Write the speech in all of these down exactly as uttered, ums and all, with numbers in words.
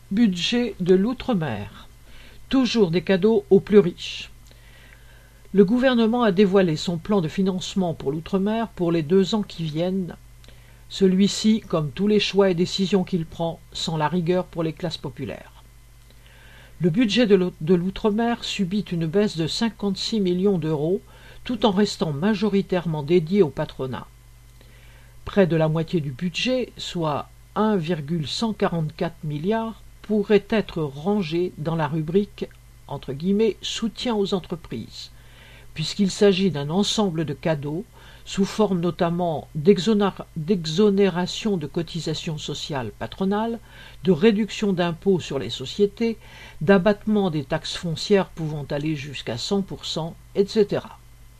Budget de l'outre-mer. Toujours des cadeaux aux plus riches. Le gouvernement a dévoilé son plan de financement pour l'outre-mer pour les deux ans qui viennent. Celui-ci, comme tous les choix et décisions qu'il prend, sans la rigueur pour les classes populaires. Le budget de l'outre-mer subit une baisse de cinquante-six millions d'euros, tout en restant majoritairement dédié au patronat. Près de la moitié du budget, soit un virgule cent quarante-quatre milliards, pourrait être rangé dans la rubrique entre guillemets « soutien aux entreprises », puisqu'il s'agit d'un ensemble de cadeaux, sous forme notamment d'exonération de cotisations sociales patronales, de réduction d'impôts sur les sociétés, d'abattement des taxes foncières pouvant aller jusqu'à cent pour cent, et cetera.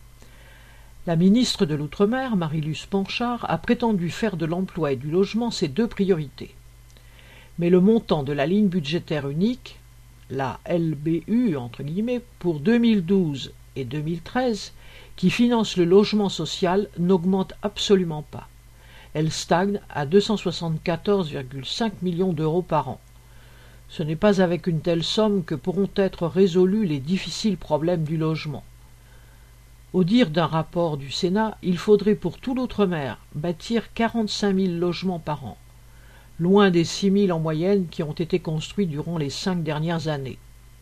La ministre de l'Outre-mer, Marie-Luce Panchard, a prétendu faire de l'emploi et du logement ses deux priorités. Mais le montant de la ligne budgétaire unique, la L B U entre guillemets, pour deux mille douze et deux mille treize, qui finance le logement social, n'augmente absolument pas. Elle stagne à deux cent soixante-quatorze virgule cinq millions d'euros par an. Ce n'est pas avec une telle somme que pourront être résolus les difficiles problèmes du logement. Au dire d'un rapport du Sénat, il faudrait pour tout l'outre-mer bâtir quarante-cinq mille logements par an, loin des six mille en moyenne qui ont été construits durant les cinq dernières années.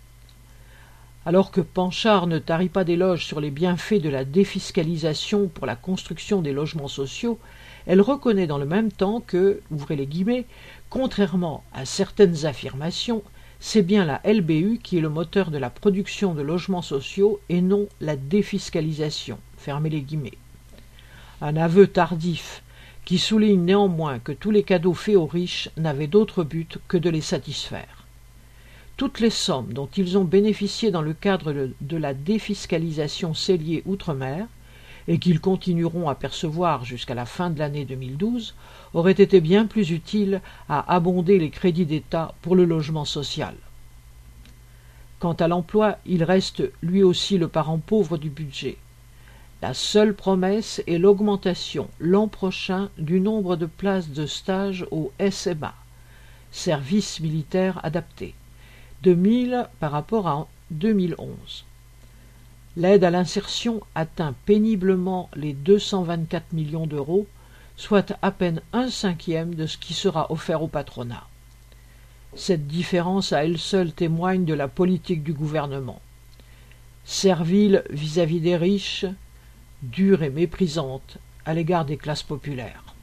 Alors que Panchard ne tarit pas d'éloges sur les bienfaits de la défiscalisation pour la construction des logements sociaux, elle reconnaît dans le même temps que, ouvrez les guillemets, contrairement à certaines affirmations, c'est bien la L B U qui est le moteur de la production de logements sociaux et non la défiscalisation, fermez les guillemets. Un aveu tardif qui souligne néanmoins que tous les cadeaux faits aux riches n'avaient d'autre but que de les satisfaire. Toutes les sommes dont ils ont bénéficié dans le cadre de la défiscalisation Cellier Outre-mer, et qu'ils continueront à percevoir jusqu'à la fin de l'année deux mille douze, auraient été bien plus utiles à abonder les crédits d'État pour le logement social. Quant à l'emploi, il reste lui aussi le parent pauvre du budget. La seule promesse est l'augmentation l'an prochain du nombre de places de stage au S M A, service militaire adapté, de mille par rapport à deux mille onze. L'aide à l'insertion atteint péniblement les deux cent vingt-quatre millions d'euros, soit à peine un cinquième de ce qui sera offert au patronat. Cette différence à elle seule témoigne de la politique du gouvernement. Servile vis-à-vis des riches, dure et méprisante à l'égard des classes populaires.